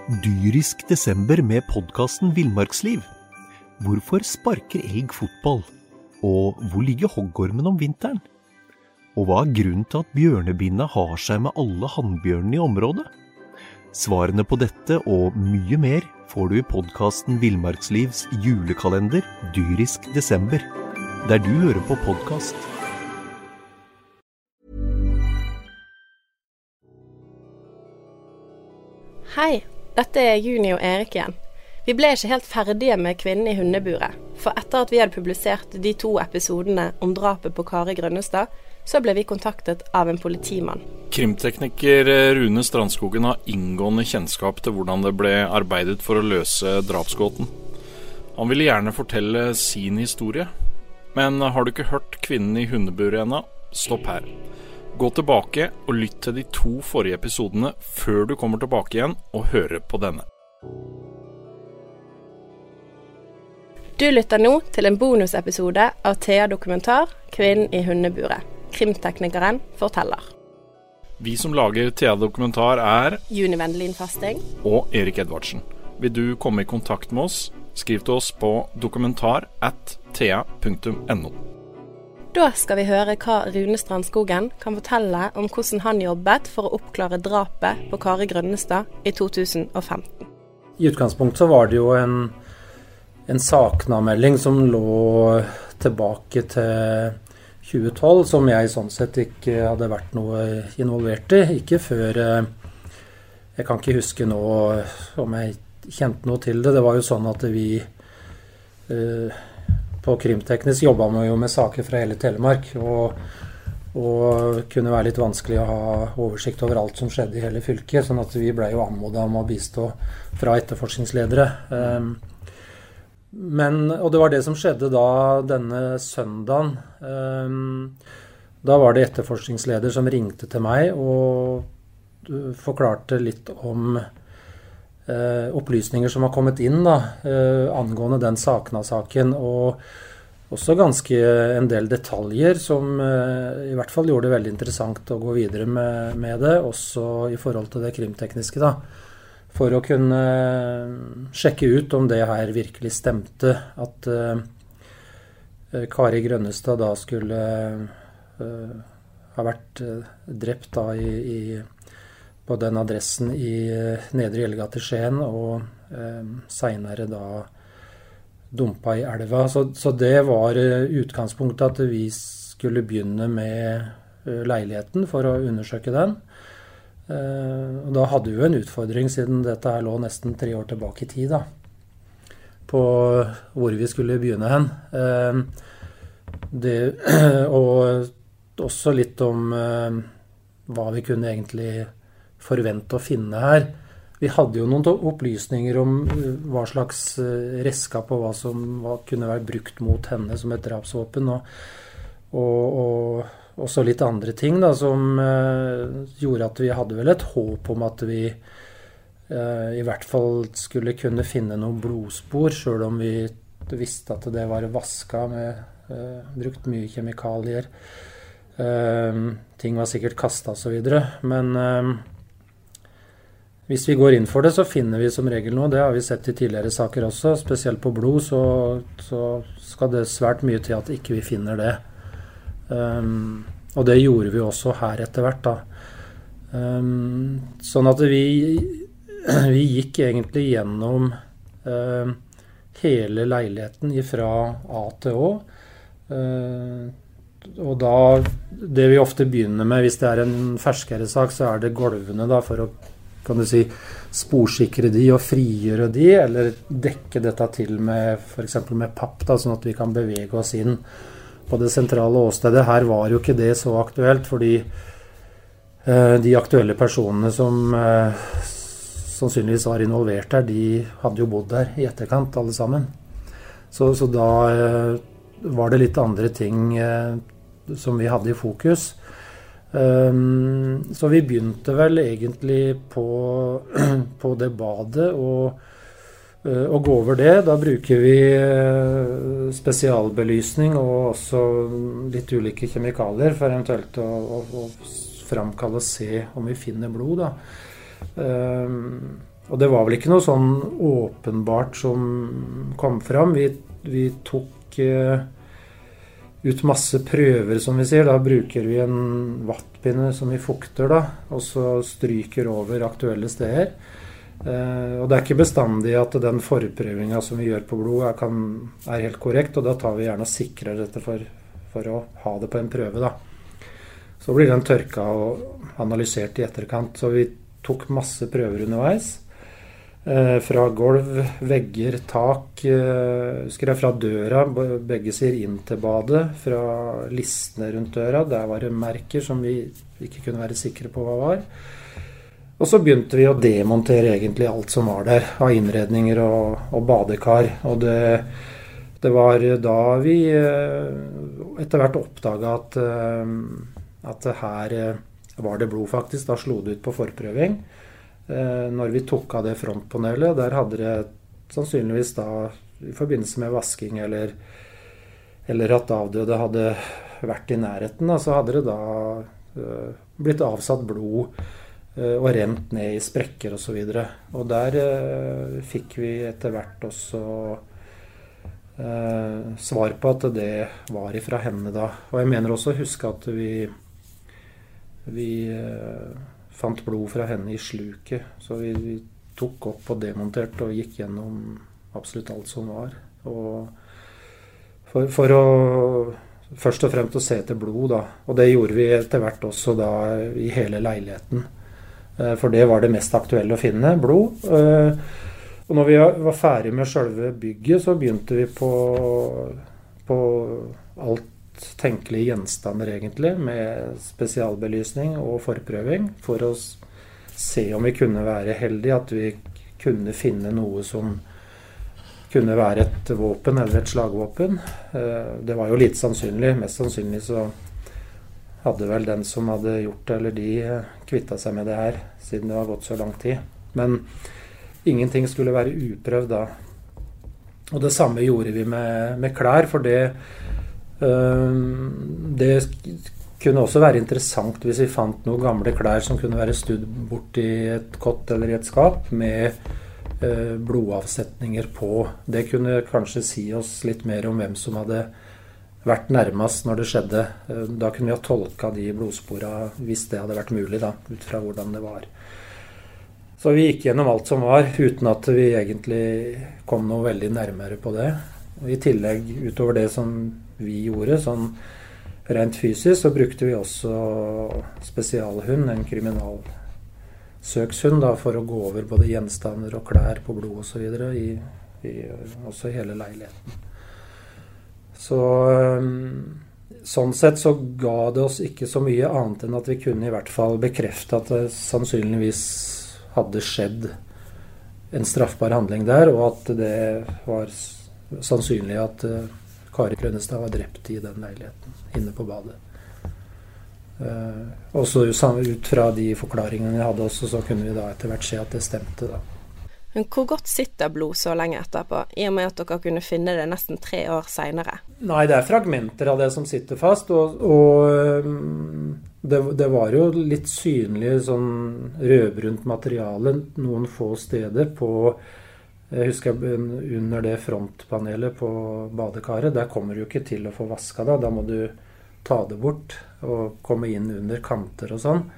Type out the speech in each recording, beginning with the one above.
Dyrisk desember med podcasten Villmarksliv. Hvorfor sparker elg fotball? Og hvor ligger hoggormen om vinteren? Og hva grunnen til at bjørnebinna har seg med alle hannbjørnene i området? Svarene på dette og mye mer får du i podcasten Villmarkslivs julekalender Dyrisk desember, der du hører på podcast. Hei, dette Juni og Erik igjen. Vi ble ikke helt ferdige med kvinnen i hundeburet, for etter at vi hadde publisert de 2 episodene om drapet på Kari Grønnestad, så ble vi kontaktet av en politimann. Krimtekniker Rune Strandskogen har inngående kjennskap til hvordan det ble arbeidet for å løse drapsgåten. Han ville gjerne fortelle sin historie, men har du ikke hørt kvinnen i hundeburet ennå? Stopp her. Gå tilbake og lytt til de 2 forrige episodene før du kommer tilbake igjen og hører på denne. Du lytter nå til en bonusepisode av Thea Dokumentar, Kvinnen i hundeburet. Krimteknikeren forteller. Vi som lager Thea Dokumentar Juni Wendelin Fasting og Erik Edvardsen. Vil du komme i kontakt med oss, skriv til oss på dokumentar@thea.no. Da skal vi høre hva Rune Strandskogen kan fortelle om hvordan han jobbet for å oppklare drapet på Kari Grønnestad i 2015. I utgangspunktet så var det jo en saknadmelding som lå tilbake til 2012, som jeg sånn sett ikke hadde vært noe involvert i. Ikke før, jeg kan ikke huske nå om jeg kjente noe til det. Det var jo sånn at vi på Krimteknisk jobbet vi jo med saker fra hele Telemark, og kunne være litt vanskelig å ha oversikt over alt som skjedde i hele fylket, sånn at vi ble jo anmodet om å bistå fra etterforskningsledere. Og det var det som skjedde da denne søndagen. Da var det etterforskningsleder som ringte til meg og forklarte litt om opplysninger som har kommet inn da, angående den saknasaken, og også ganske en del detaljer som i hvert fall gjorde det veldig interessant å gå videre med det, også i forhold til det krimtekniske da, for å kunne sjekke ut om det her virkelig stemte, at Kari Grønnestad da skulle ha vært drept da på den adressen i Nedre Gjellegate i Skien, og senere da dumpa i elva. Så det var utgangspunktet at vi skulle begynne med leiligheten for å undersøke den. Og da hadde vi jo en utfordring, siden dette her lå nesten 3 år tilbake i tid da, på hvor vi skulle begynne hen. Og også litt om hva vi kunne egentlig forvente å finne her. Vi hadde jo noen opplysninger om hva slags redskap og hva som kunne være brukt mot henne som et drapsvåpen, og også litt andre ting da, som gjorde at vi hadde vel et håp om at vi i hvert fall skulle kunne finne noen blodspor, selv om vi visste at det var vasket med brukt mye kjemikalier. Ting var sikkert kastet og så videre, men hvis vi går inn for det, så finner vi som regel noe. Det har vi sett i tidligere saker også. Spesielt på blod, så skal det svært mye til at ikke vi finner det. Og det gjorde vi også her etter hvert da. Sånn at vi gikk egentlig gjennom hele leiligheten fra A til Å. Og da, det vi ofte begynner med, hvis det er en ferskere sak, så er det gulvene da, for å, kan du si, sporsikre de og frigjøre de, eller dekke dette til med, for eksempel med papp da, sånn at vi kan bevege oss inn på det sentrale åstedet. Her var jo ikke det så aktuelt, fordi de aktuelle personene som sannsynligvis var involvert der, de hadde jo bodd der i etterkant alle sammen. Så da var det litt andre ting som vi hadde i fokus. Så vi begynte vel egentlig på det badet og gå over det. Da bruker vi spesialbelysning og også litt ulike kjemikalier for eventuelt å framkalle og se om vi finner blod da. Og det var vel ikke noe sånn åpenbart som kom fram. Vi tok ut masse prøver, som vi sier. Da bruker vi en vattpinne som vi fukter, da, og så stryker over aktuelle steder. Og det er ikke bestandig at den forprøvinga som vi gjør på blod er helt korrekt, og da tar vi gjerne og sikrer dette for å ha det på en prøve, da. Så blir den tørka og analysert i etterkant. Så vi tok masse prøver underveis. Fra gulv, vegger, tak, fra døra, begge sier inn til badet, fra listene rundt døra, der var det merker som vi ikke kunne være sikre på hva var. Og så begynte vi å demontere egentlig alt som var der, av innredninger og badekar. Og det var da vi etter hvert oppdaget at her var det blod faktisk. Da slo det ut på forprøving. Når vi tok av det frontpanelet, der hadde det sannsynligvis da, i forbindelse med vasking eller at avdøde hadde vært i nærheten, da, så hadde det da blitt avsatt blod og rent ned i sprekker og så videre. Og der fikk vi etter hvert også svar på at det var ifra henne da. Og jeg mener også å huske at vi fant blod fra henne i sluket. Så vi tok opp og demonterte og gikk gjennom absolutt alt som var. Og for å først og fremst å se etter blod da. Og det gjorde vi etter hvert også da i hele leiligheten. For det var det mest aktuelle å finne, blod. Og når vi var ferdig med selve bygget, så begynte vi på alt tenkelige gjenstander egentlig, med spesialbelysning og forprøving, for å se om vi kunne være heldige, at vi kunne finne noe som kunne være et våpen eller et slagvåpen. Det var jo litt sannsynlig. Mest sannsynlig så hadde vel den som hadde gjort det, eller de kvittet seg med det her, siden det var gått så lang tid. Men ingenting skulle være uprøvd da. Og det samme gjorde vi med klær, for det kunne også være interessant hvis vi fant noen gamle klær som kunne være studd bort i et kott eller i et skap med blodavsetninger på. Det kunne kanskje si oss litt mer om hvem som hadde vært nærmest når det skjedde. Da kunne vi ha tolket de blodsporene hvis det hadde vært mulig da, ut fra hvordan det var. Så vi gikk gjennom alt som var, uten at vi egentlig kom noe veldig nærmere på det. Og i tillegg, utover det som vi gjorde, sånn rent fysisk, så brukte vi også spesialhund, en kriminalsøkshund, da, for å gå over både gjenstander og klær på blod og så videre, også i hele leiligheten. Så sånn sett så ga det oss ikke så mye annet enn at vi kunne i hvert fall bekrefte at det sannsynligvis hadde skjedd en straffbar handling der, og at det var sannsynlig at Kari Grønnestad var drept i den leiligheten, inne på badet. Og så ut fra de forklaringene jeg hadde også, så kunne vi da etter hvert se at det stemte da. Men hvor godt sitter blod så lenge etterpå, i og med at dere kunne finne det nesten 3 år senere? Nei, det er fragmenter av det som sitter fast, og det var jo litt synlig sånn rødbrunt materiale noen få steder på, jeg husker under det frontpanelet på badekaret, der kommer du ikke til å få vasket da må du ta det bort og komme inn under kanter og sånn.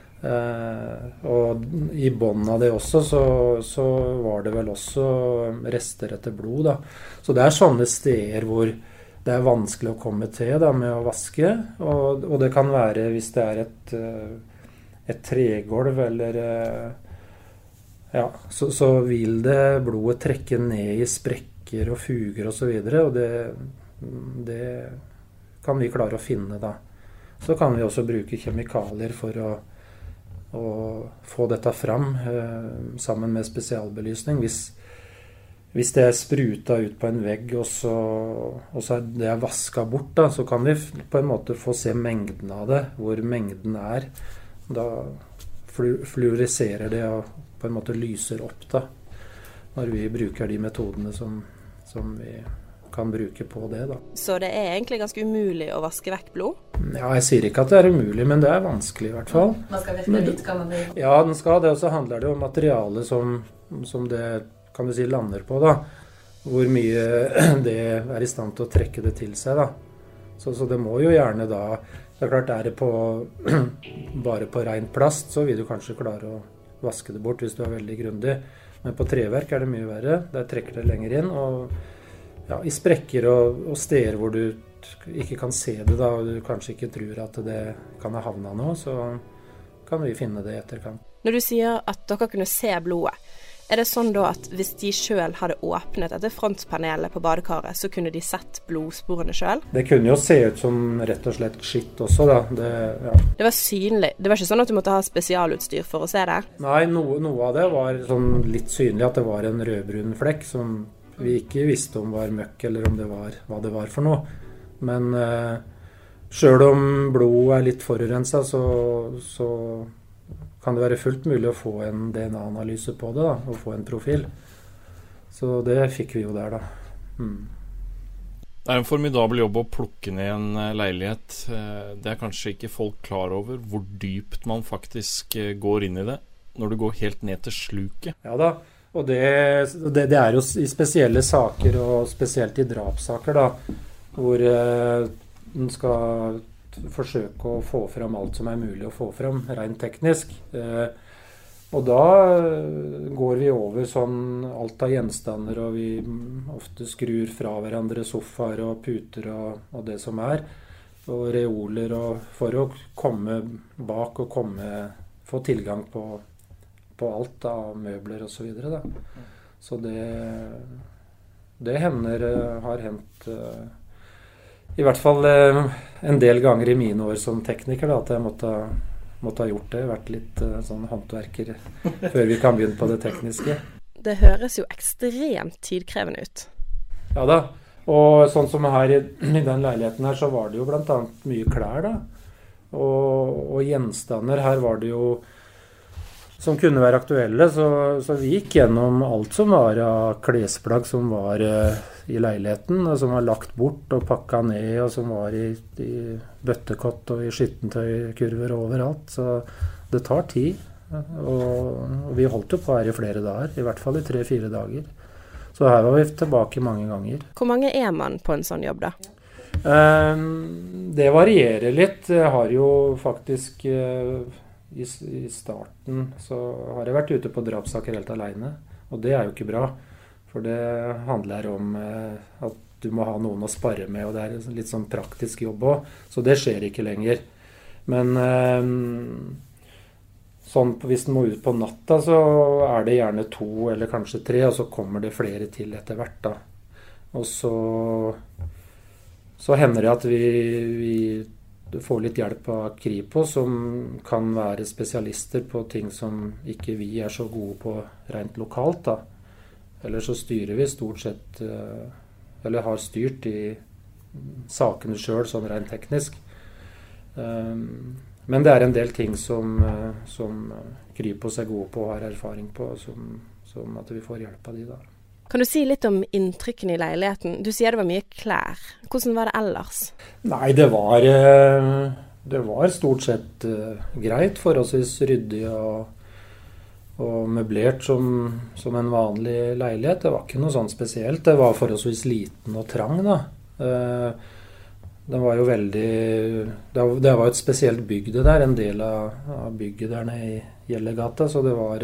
Og i bånden av det også så var det vel også rester etter blod da. Så det er sånne steder hvor det er vanskelig å komme til da, med å vaske, og det kan være hvis det er et tregolv eller ja, så vil det blodet trekke ned i sprekker og fuger og så videre, og det kan vi klare å finne da. Så kan vi også bruke kjemikalier for å få dette fram sammen med spesialbelysning. Hvis det er spruta ut på en vegg og så er det vasket bort da, så kan vi på en måte få se mengden av det, hvor mengden er. Da fluoriserer det og på en måte lyser opp da, når vi bruker de metodene som vi kan bruke på det, da. Så det er egentlig ganske umulig å vaske vekk blod? Ja, jeg sier ikke at det er umulig, men det er vanskelig i hvert fall. Man skal virkelig vite hva man vil. Ja, den skal det, og så handler det om materialet som det, kan du si, lander på, da. Hvor mye det er i stand til å trekke det til seg, da. Så det må jo gjerne da, det er klart, er det bare på ren plast, så vil du kanskje klare å vaske det bort hvis du er veldig grundig. Men på treverk er det mye verre. Der trekker det lenger inn. Og ja, i sprekker og steder hvor du ikke kan se det, da, og du kanskje ikke tror at det kan ha havnet noe, så kan vi finne det i etterkant. Når du sier at dere kunne se blodet, er det sånn da at hvis de selv hadde åpnet dette frontpanelet på badekaret, så kunne de sett blodsporene selv? Det kunne jo se ut som rett og slett skitt også, da. Det var synlig. Det var ikke sånn at du måtte ha spesialutstyr for å se det? Nei, noe av det var sånn litt synlig, at det var en rødbrun flekk som vi ikke visste om var møkk, eller om det var hva det var for noe. Men selv om blod er litt forurenset, så kan det være fullt mulig å få en DNA-analyse på det, da, og få en profil. Så det fikk vi jo der, da. Det er en formidabel jobb å plukke ned en leilighet. Det er kanskje ikke folk klar over hvor dypt man faktisk går inn i det, når du går helt ned til sluket. Ja da, og det er jo i spesielle saker, og spesielt i drapssaker, da, hvor den skal forsøke å få frem alt som er mulig å få frem, rent teknisk. Og da går vi over sånn alt av gjenstander, og vi ofte skrur fra hverandre sofaer og puter og det som er, og reoler, og for å komme bak og få tilgang på alt av møbler og så videre, da. Så det har hendt i hvert fall en del ganger i mine år som tekniker, da, at jeg måtte ha gjort det, vært litt sånn håndverker før vi kan begynne på det tekniske. Det høres jo ekstremt tidkrevende ut. Ja da, og sånn som her i den leiligheten her, så var det jo blant annet mye klær, da. Og gjenstander, her var det jo som kunne være aktuelle, så vi gikk gjennom alt som var av klesplagg som var i leiligheten, og som var lagt bort og pakket ned, og som var i bøttekott og i skyttentøykurver overalt. Så det tar tid, og vi holdt jo på her i flere dager, i hvert fall i 3-4 dager. Så her var vi tilbake mange ganger. Hvor mange er man på en sånn jobb da? Det varierer litt. Jeg har jo faktisk i starten så har jeg vært ute på drapssaker helt alene, og det er jo ikke bra, for det handler om at du må ha noen å spare med, og det er litt sånn praktisk jobb også, så det skjer ikke lenger. Men sånn hvis den må ut på natta, så er det gjerne 2 eller kanskje 3, og så kommer det flere til etter hvert, da. Og så hender det at vi får litt hjelp av Kripos, som kan være spesialister på ting som ikke vi er så gode på rent lokalt, da. Eller så styrer vi stort sett, eller har styrt i sakene selv, sånn rent teknisk. Men det er en del ting som Kripos er gode på og har erfaring på, som at vi får hjelp av de da. Kan du si litt om inntrykkene i leiligheten? Du sier det var mye klær. Hvordan var det ellers? Nei, det var stort sett greit, forholdsvis ryddig og møblert som en vanlig leilighet. Det var ikke noe sånn spesielt. Det var forholdsvis liten og trang, da. Den var jo veldig... Det var et spesielt bygg det der, en del av bygget der nede i Gjellegata, så det var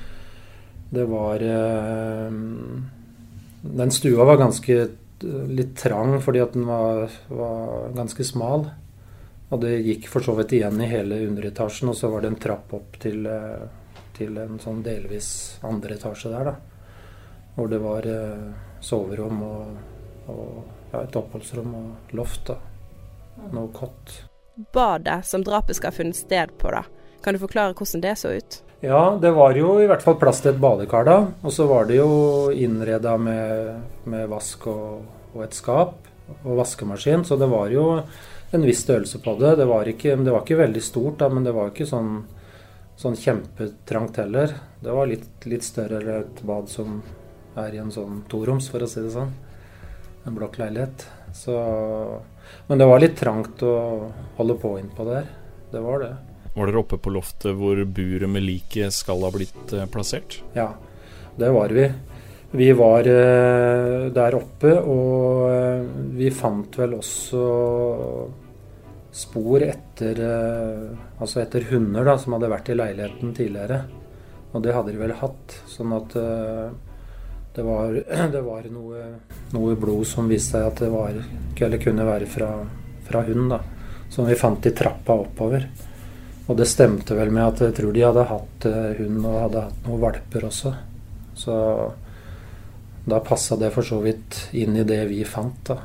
den stua var litt trang fordi at den var ganske smal, og det gikk for så vidt igjen i hele underetasjen, og så var det en trapp opp til en sånn delvis andre etasje der, da, hvor det var soverom og et oppholdsrom og loft, da, noe kott. Badet som drapet skal ha funnet sted på, da, kan du forklare hvordan det så ut? Ja, det var jo i hvert fall plass til et badekar da, og så var det jo innredet med vask og et skap og vaskemaskin, så det var jo en viss størrelse på det. Det var ikke veldig stort da, men det var ikke sånn kjempetrangt heller. Det var litt større enn et bad som er i en sånn toroms, for å si det sånn. en blokkleilighet. Men det var litt trangt å holde på innpå der. Det var det. Var dere oppe på loftet hvor buret med liket skal ha blitt plassert? Ja, det var vi. Vi var der oppe, og vi fant vel også spor etter hunder da, som hadde vært i leiligheten tidligere. Og det hadde de vel hatt, sånn at det var noe blod som viste seg at det var, eller kunne være fra hund da, som vi fant i trappa oppover. Og det stemte vel med at jeg tror de hadde hatt hund og hadde hatt noen valper også. Så da passet det for så vidt inn i det vi fant da.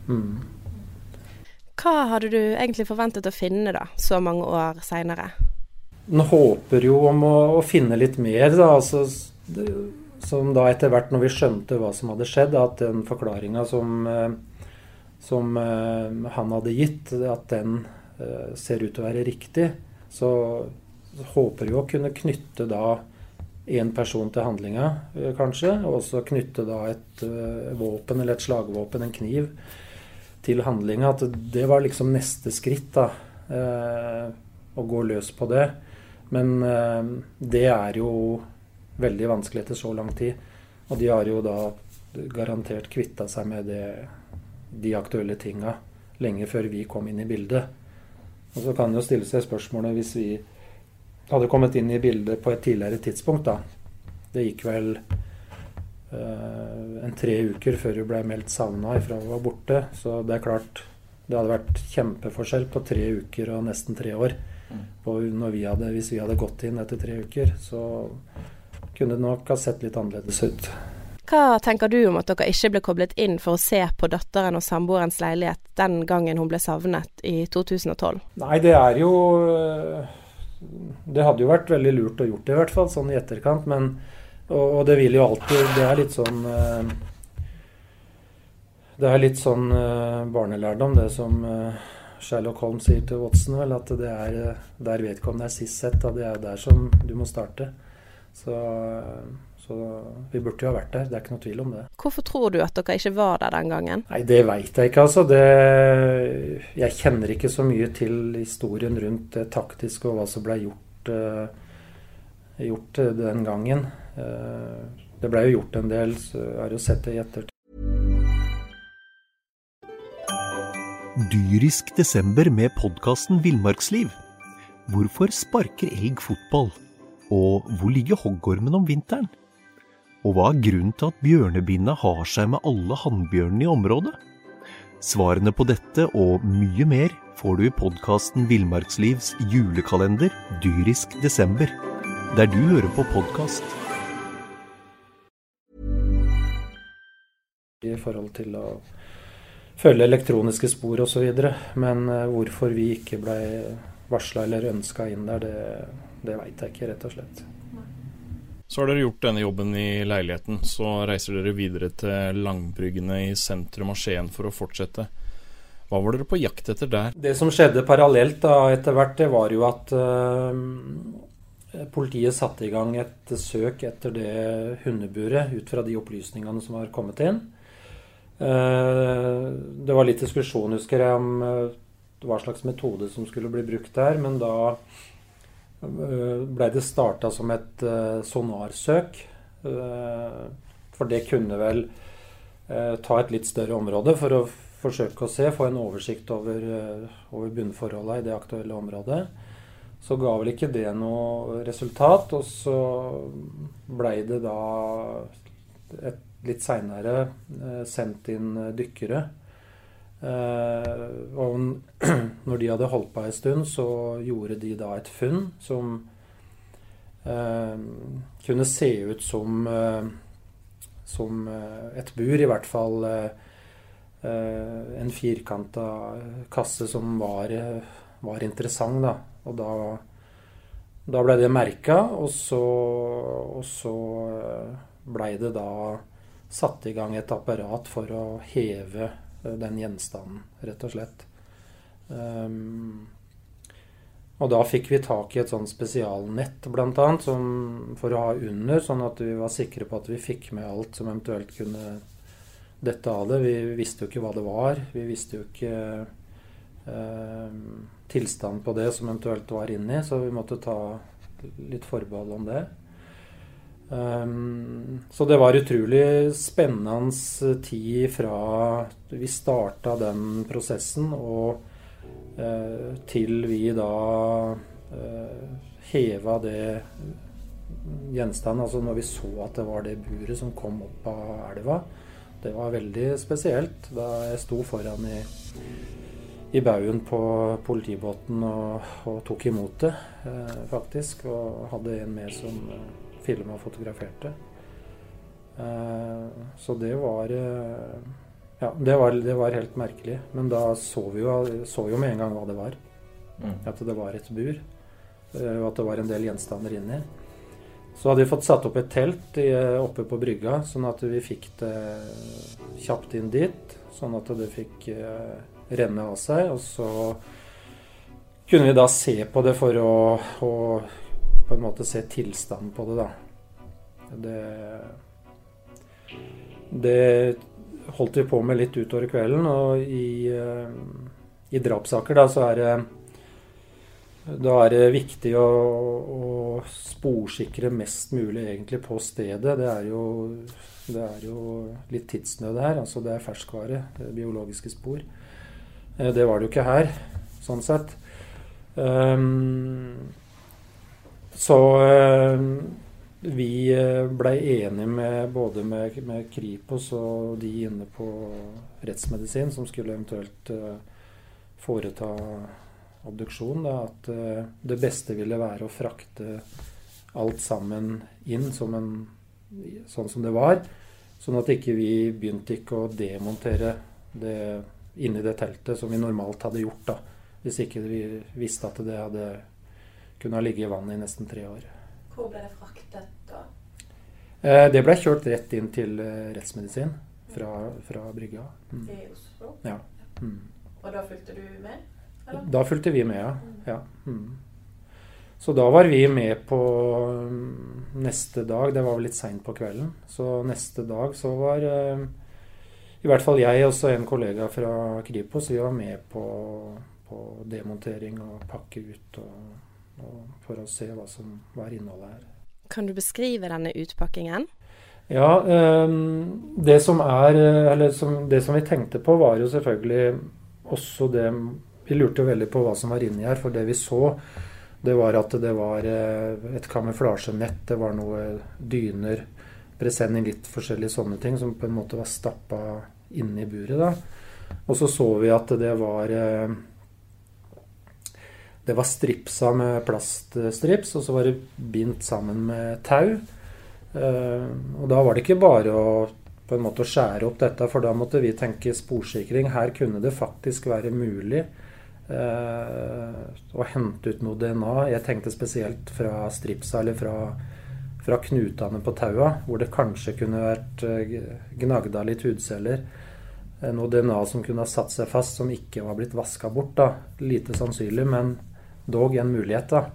Hva hadde du egentlig forventet å finne da, så mange år senere? Nå håper jo om å finne litt mer da, altså, som da etter hvert når vi skjønte hva som hadde skjedd, at den forklaringen som han hadde gitt, at den ser ut til å være riktig, så håper jo å kunne knytte da en person til handlinga, kanskje, og også knytte da et våpen eller et slagvåpen, en kniv, til handlinga. At det var liksom neste skritt da, å gå løs på det. Men det er jo veldig vanskelig etter så lang tid. Og de har jo da garantert kvittet seg med de aktuelle tinga lenge før vi kom inn i bildet. Og så kan jo stille seg spørsmålet hvis vi hadde kommet inn i bildet på et tidligere tidspunkt da. Det gikk vel 3 uker før hun ble meldt savnet ifra hun var borte. Så det er klart, det hadde vært kjempeforskjell på 3 uker og nesten 3 år. Hvis vi hadde gått inn etter 3 uker, så kunne det nok ha sett litt annerledes ut. Hva tenker du om at dere ikke ble koblet inn for å se på datteren og samboerens leilighet den gangen hun ble savnet i 2012? Nei, det er jo... Det hadde jo vært veldig lurt å gjort det i hvert fall, sånn i etterkant, men og det vil jo alltid, det er litt sånn barnelærdom, det som Sherlock Holmes sier til Watson, vel, at det er der vedkommende er sist sett, og det er der som du må starte. Så vi burde jo ha vært der, det er ikke noe tvil om det. Hvorfor tror du at dere ikke var der den gangen? Nei, det vet jeg ikke, altså. Jeg kjenner ikke så mye til historien rundt det taktiske og hva som ble gjort den gangen. Det ble jo gjort en del, så jeg har jo sett det i ettertid. Dyrisk desember med podcasten Villmarksliv. Hvorfor sparker elg fotball? Og hvor ligger hoggormen om vinteren? Og hva er grunnen til at bjørnebinna har seg med alle hannbjørnene i området? Svarene på dette og mye mer får du i podcasten Villmarkslivs julekalender Dyrisk desember, der du hører på podcast. I forhold til å følge elektroniske spor og så videre, men hvorfor vi ikke ble varslet eller ønsket inn der, det vet jeg ikke, rett og slett. Så har dere gjort denne jobben i leiligheten, så reiser dere videre til Langbryggene i sentrum av Skien for å fortsette. Hva var dere på jakt etter der? Det som skjedde parallelt da, etter hvert, det var jo at politiet satte i gang et søk etter det hundeburet ut fra de opplysningene som var kommet inn. Det var litt diskusjon, husker jeg, om hva slags metode som skulle bli brukt der, men da ble det startet som et sonarsøk, for det kunne vel ta et litt større område for å forsøke å få en oversikt over bunnforholdene i det aktuelle området. Så ga vel ikke det noe resultat, og så ble det da litt senere sendt inn dykkere. Og når de hadde holdt på en stund, så gjorde de da et funn som kunne se ut som et bur, i hvert fall en firkantet kasse som var interessant da. Og da ble det merket, og så ble det da satt i gang et apparat for å heve den gjenstanden, rett og slett. Og da fikk vi tak i et sånn spesialnett, blant annet, for å ha under, sånn at vi var sikre på at vi fikk med alt som eventuelt kunne dette av det. Vi visste jo ikke hva det var. Vi visste jo ikke tilstand på det som eventuelt var inni, så vi måtte ta litt forbehold om det. Så det var utrolig spennende tid fra vi startet den prosessen og til vi da heva det gjenstanden, altså når vi så at det var det buret som kom opp av elva. Det var veldig spesielt da jeg sto foran i baugen på politibåten og tok imot det, faktisk, og hadde en med som filmet og fotograferte. Så det var det var helt merkelig. Men da så vi jo med en gang hva det var. At det var et bur, og at det var en del gjenstander inni. Så hadde vi fått satt opp et telt oppe på brygga, sånn at vi fikk det kjapt inn dit, sånn at det fikk renne av seg, og så kunne vi da se på det for å på en måte se tilstanden på det da. Det holdt vi på med litt utover kvelden, og i drapssaker da så er det viktig å sporsikre mest mulig egentlig på stedet. Det er jo litt tidsnød her, altså det er ferskvare, det er biologiske spor. Det var det jo ikke her, sånn sett. Så vi ble enige både med Kripos og de inne på rettsmedisin som skulle eventuelt foreta obduksjon, da, at det beste ville være å frakte alt sammen inn sånn som det var, sånn at ikke vi begynte ikke å demontere det inni det teltet som vi normalt hadde gjort da, hvis ikke vi visste at det hadde kunne ligge i vannet i nesten 3 år. Hvor ble det fraktet da? Det ble kjørt rett inn til rettsmedisin fra brygga. I Oslo? Ja. Og da fulgte du med? Eller? Da fulgte vi med, ja. Så da var vi med på neste dag, det var vel litt sent på kvelden, så neste dag så var i hvert fall jeg og også en kollega fra Kripos, vi var med på demontering og pakke ut og for å se hva som var innholdet her. Kan du beskrive denne utpakkingen? Ja, det som vi tenkte på var jo selvfølgelig også det, vi lurte jo veldig på hva som var inni her, for det vi så, det var at det var et kamuflasjenett, det var noe dyner, presenning, litt forskjellige sånne ting som på en måte var stappet inne i buret da. Og så vi at det var stripsa med plaststrips, og så var det bindt sammen med tau. Og da var det ikke bare å på en måte skjære opp dette, for da måtte vi tenke sporsikring. Her kunne det faktisk være mulig å hente ut noe DNA. Jeg tenkte spesielt fra stripsa, eller fra knutene på taua, hvor det kanskje kunne vært gnagda litt hudceller. Noe DNA som kunne ha satt seg fast, som ikke var blitt vasket bort da. Lite sannsynlig, men dog en mulighet da.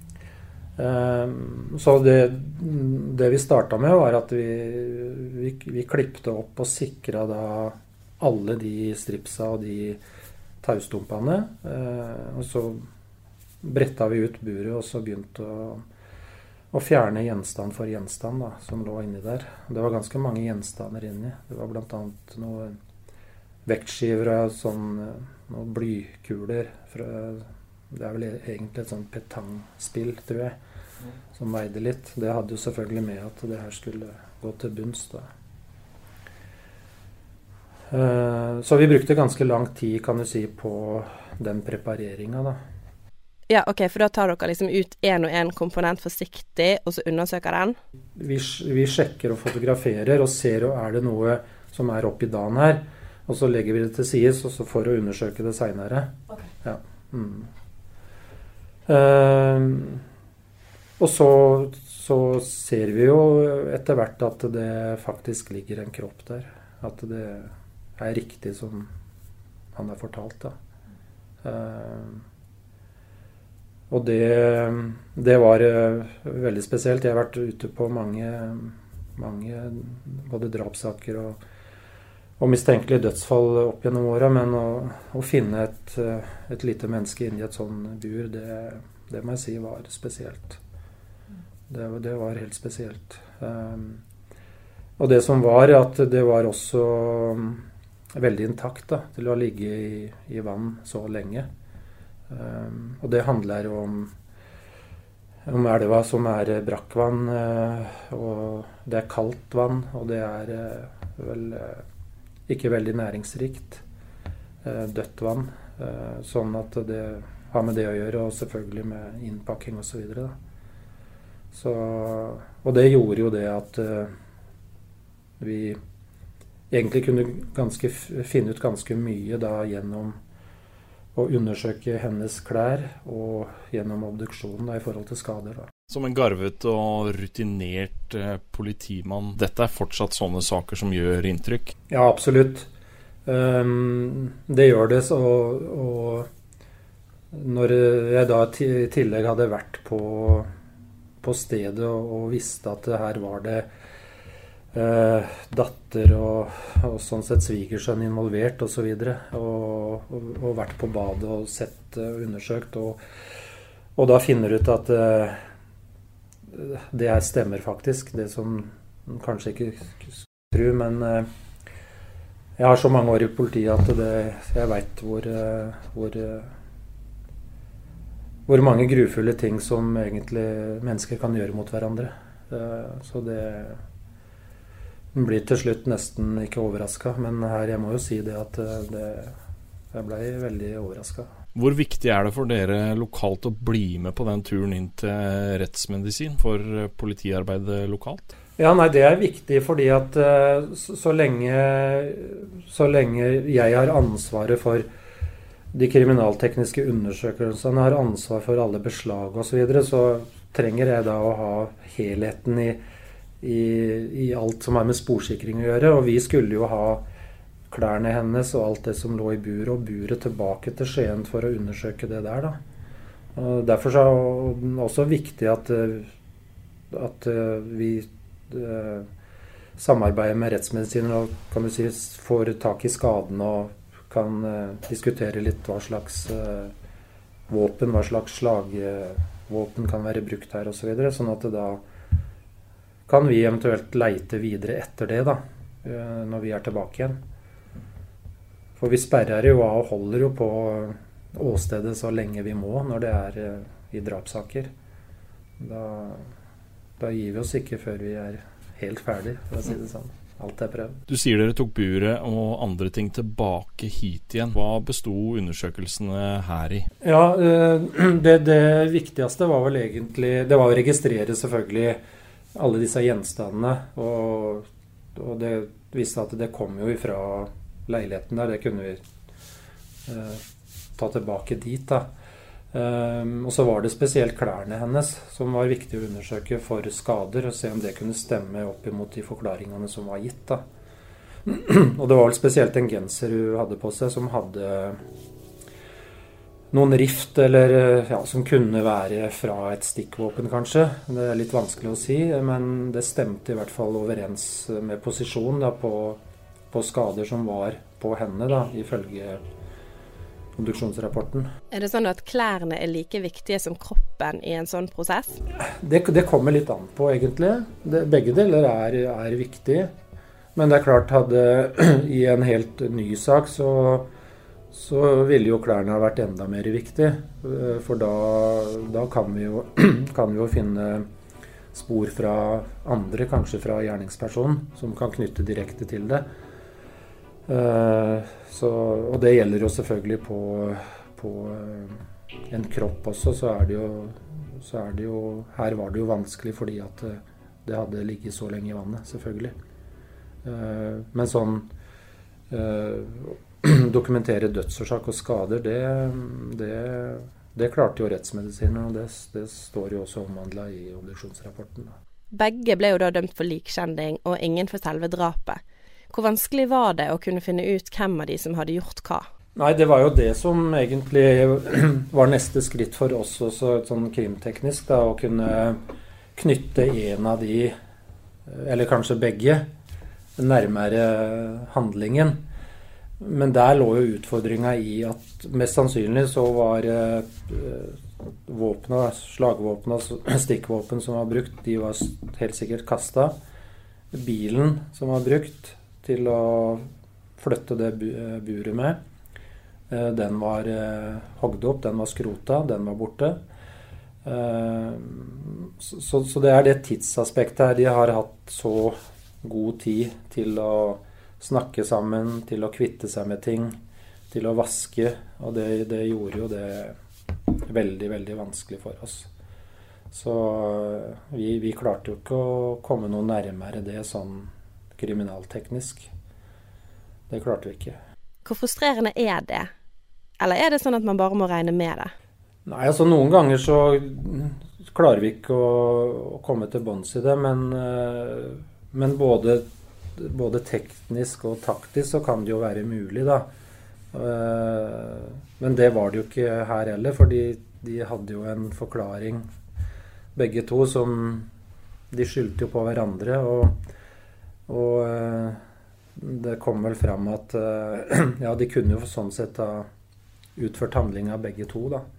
Så det vi startet med var at vi klippte opp og sikret da alle de stripsa og de taustumpene, og så brettet vi ut buret og så begynte å fjerne gjenstand for gjenstand da, som lå inni der. Det var ganske mange gjenstander inni. Det var blant annet noen vektskiver og noen blykuler. Det er vel egentlig et sånt petangspill, tror jeg, som veide litt. Det hadde jo selvfølgelig med at det her skulle gå til bunns da. Så vi brukte ganske lang tid, kan du si, på den prepareringen da. Ja, ok, for da tar dere liksom ut en og en komponent forsiktig, og så undersøker den? Vi sjekker og fotograferer, og ser om er det noe som er oppi dagen her, og så legger vi det til sides, og så for å undersøke det senere. Ok. Ja. Og så ser vi jo etter hvert at det faktisk ligger en kropp der. At det er riktig som han har fortalt da. Og det var veldig spesielt. Jeg har vært ute på mange både drapssaker mistenkelige dødsfall opp gjennom året, men å finne et lite menneske inni et sånn bur, det må jeg si var spesielt. Det var helt spesielt. Og det som var, at det var også veldig intakt da, til å ligge i vann så lenge. Og det handler jo om elva som brakkvann, og det kaldt vann, og det vel ikke veldig næringsrikt, dødt vann, sånn at det har med det å gjøre, og selvfølgelig med innpakking og så videre da. Og det gjorde jo det at vi egentlig kunne finne ut ganske mye da gjennom å undersøke hennes klær og gjennom obduksjonen da, i forhold til skader da. Som en garvet og rutinert politimann, dette fortsatt sånne saker som gjør inntrykk? Ja, absolutt. Det gjør det, og når jeg da i tillegg hadde vært på stedet og visste at her var det datter og sånn sett svigersønn involvert og så videre, og vært på badet og sett og undersøkt, og da finner ut at det her stemmer faktisk, det som kanskje ikke tror, men jeg har så mange år i politiet at jeg vet hvor mange grufulle ting som egentlig mennesker kan gjøre mot hverandre. Så det blir til slutt nesten ikke overrasket, men her jeg må jo si det at jeg ble veldig overrasket. Hvor viktig det for dere lokalt å bli med på den turen inn til rettsmedisin for politiarbeidet lokalt? Ja, nei, det viktig fordi at så lenge jeg har ansvaret for de kriminaltekniske undersøkelsene, har ansvar for alle beslag og så videre, så trenger jeg da å ha helheten i alt som har med sporsikring å gjøre, og vi skulle jo ha klærne hennes og alt det som lå i buret, og buret tilbake til Skien for å undersøke det der da. Og derfor er det også viktig at vi samarbeider med rettsmedisiner og kan du si, får tak i skaden og kan diskutere litt hva slags våpen, hva slags slagvåpen kan være brukt her og så videre, sånn at da kan vi eventuelt leite videre etter det da, når vi tilbake igjen. For vi sperrer jo av og holder jo på åstedet så lenge vi må når det i drapssaker. Da gir vi oss ikke før vi helt ferdig, for å si det sånn. Alt prøvd. Du sier dere tok buret og andre ting tilbake hit igjen. Hva bestod undersøkelsene her i? Ja, det viktigste var vel egentlig, det var å registrere selvfølgelig alle disse gjenstandene, og det viste at det kom jo ifra leiligheten der, det kunne vi ta tilbake dit da. Og så var det spesielt klærne hennes som var viktig å undersøke for skader, og se om det kunne stemme opp imot de forklaringene som var gitt da. Og det var vel spesielt en genser hun hadde på seg som hadde noen rift, eller ja, som kunne være fra et stikkvåpen kanskje. Det litt vanskelig å si, men det stemte i hvert fall overens med posisjon da, på skader som var på henne da, ifølge obduksjonsrapporten. Det sånn at klærne like viktige som kroppen i en sånn prosess? Det kommer litt an på egentlig. Begge deler viktige. Men det klart hadde i en helt ny sak så ville jo klærne ha vært enda mer viktig. For da kan vi jo finne spor fra andre, kanskje fra gjerningspersonen, som kan knytte direkte til det. Og det gjelder jo selvfølgelig på en kropp også, så er det jo her var det jo vanskelig fordi at det hadde ligget så lenge i vannet, selvfølgelig. Men sånn dokumentere dødsårsak og skader, det klarte jo rettsmedisiner, og det står jo også omhandlet i obduksjonsrapporten. Begge ble jo da dømt for likkjending, og ingen for selve drapet. Hvor vanskelig var det å kunne finne ut hvem av de som hadde gjort hva? Nei, det var jo det som egentlig var neste skritt for oss også, sånn krimteknisk, da, å kunne knytte en av de, eller kanskje begge, nærmere handlingen. Men der lå jo utfordringa i at mest sannsynlig så var slagvåpna, stikkvåpen som var brukt, de var helt sikkert kastet. Bilen som var brukt til å flytte det buret med, den var hogd opp, den var skrota, den var borte. Så det er det tidsaspektet her. De har hatt så god tid til å snakke sammen, til å kvitte seg med ting, til å vaske, og det gjorde jo det veldig, veldig vanskelig for oss. Så vi klarte jo ikke å komme noe nærmere det sånn kriminalteknisk. Det klarte vi ikke. Hvor frustrerende er det? Eller er det sånn at man bare må regne med det? Nei, altså noen ganger så klarer vi ikke å komme til bunns i det, men både teknisk og taktisk så kan det jo være mulig da. Men det var det jo ikke her heller, fordi de hadde jo en forklaring begge to som de skyldte jo på hverandre, og det kom vel fram at ja, de kunne jo sånn sett ha utført handling av begge to da.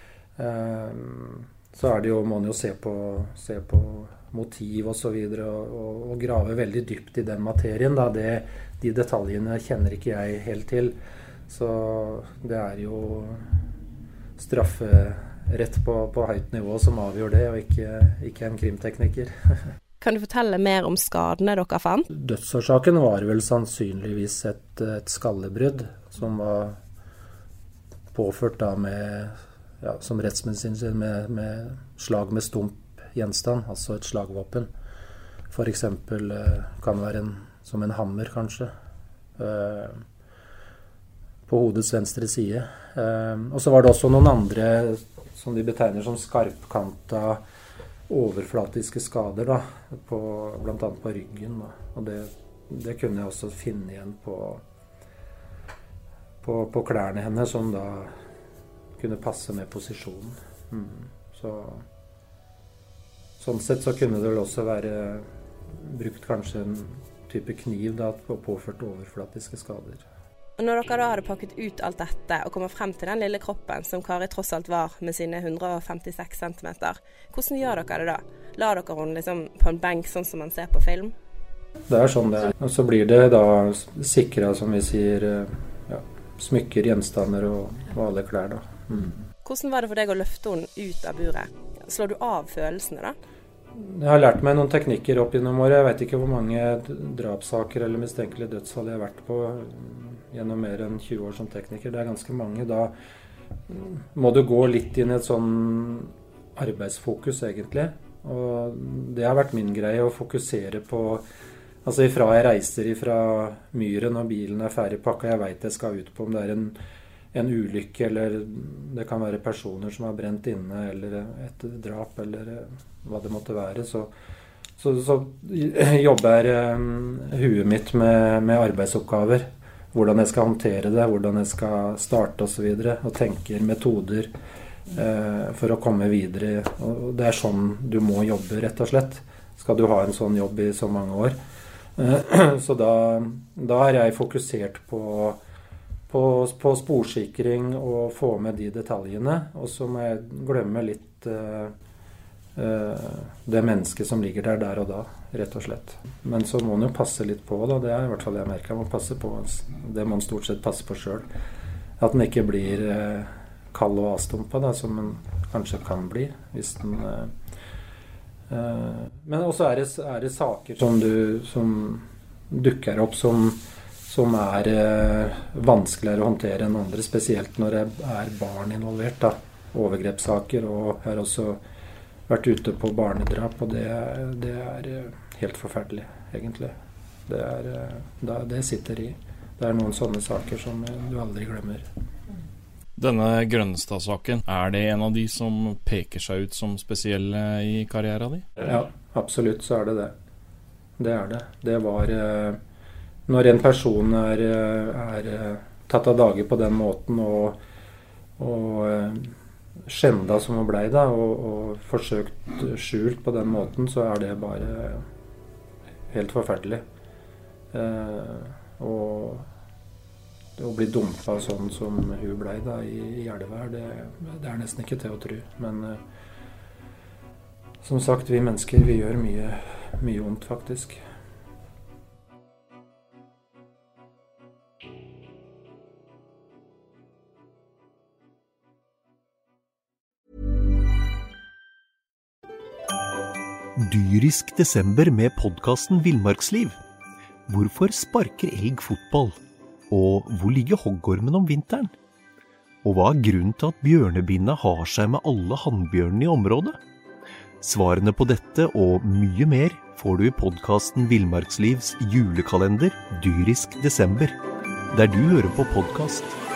Så er det jo, må man jo se på motiv og så videre, og grave veldig dypt i den materien da. De detaljene kjenner ikke jeg helt til, så det er jo strafferett på høyt nivå som avgjør det, og ikke en krimtekniker. Kan du fortelle mer om skadene dere fant? Dødsårsaken var vel sannsynligvis et skallebrudd som var påført da som rettsmedisin med slag med stump gjenstand, altså et slagvåpen. For eksempel kan være som en hammer kanskje, på hodets venstre side. Og så var det også noen andre som de betegner som skarpkanta overflatiske skader da, blant annet på ryggen. Da. Og det kunne jeg også finne igjen på klærne henne, som da kunne passe med posisjonen. Sånn sett så kunne det vel også være brukt kanskje en type kniv da, på påført overflatiske skader. Og når dere da hadde pakket ut alt dette og kommet frem til den lille kroppen som Kari tross alt var med sine 156 cm, hvordan gjør dere det da? La dere henne liksom på en benk sånn som man ser på film? Det er sånn det er. Og så blir det da sikret, som vi sier, smykker, gjenstander og alle klær da. Hvordan var det for deg å løfte henne ut av buret? Slår du av følelsene da? Jeg har lært meg noen teknikker opp gjennom året. Jeg vet ikke hvor mange drapssaker eller mistenkelige dødsfall jeg har vært på gjennom mer enn 20 år som tekniker. Det er ganske mange. Da må du gå litt inn i et sånn arbeidsfokus egentlig. Og det har vært min greie å fokusere på, altså ifra jeg reiser ifra myren og bilen er ferdig pakket, jeg vet jeg skal ut på om det er en ulykke, eller det kan være personer som har brent inne, eller et drap, eller hva det måtte være. Så jobber huet mitt med arbeidsoppgaver. Hvordan jeg skal håndtere det, hvordan jeg skal starte og så videre, og tenker metoder for å komme videre. Og det er sånn du må jobbe, rett og slett. Skal du ha en sånn jobb i så mange år. Så da er jeg fokusert på sporsikring og få med de detaljene, og så må jeg glemme litt det mennesket som ligger der og da, rett og slett. Men så må man jo passe litt på da, det er i hvert fall jeg merker, man passer på det man stort sett passer på selv. At den ikke blir kald og avstumpet da, som den kanskje kan bli, hvis den... Men også er det saker som dukker opp som er vanskeligere å håndtere enn andre, spesielt når det er barn involvert da. Overgrepssaker, og jeg har også vært ute på barnedrap, og det er helt forferdelig, egentlig. Det sitter i. Det er noen sånne saker som du aldri glemmer. Denne Grønnestad-saken, er det en av de som peker seg ut som spesielle i karrieren din? Ja, absolutt så er det det. Det er det. Det var... Når en person er tatt av dage på den måten og skjenda som hun ble da, og forsøkt skjult på den måten, så er det bare helt forferdelig. Og å bli dumpet sånn som hun ble da i elva, det nesten ikke til å tro. Men som sagt, vi mennesker, vi gjør mye ondt faktisk. Dyrisk desember med podcasten Villmarksliv. Hvorfor sparker elg fotball? Og hvor ligger hoggormen om vinteren? Og hva grunnen til at bjørnebinna har seg med alle hannbjørnene i området? Svarene på dette og mye mer får du i podcasten Villmarkslivs julekalender Dyrisk desember, der du hører på podcast.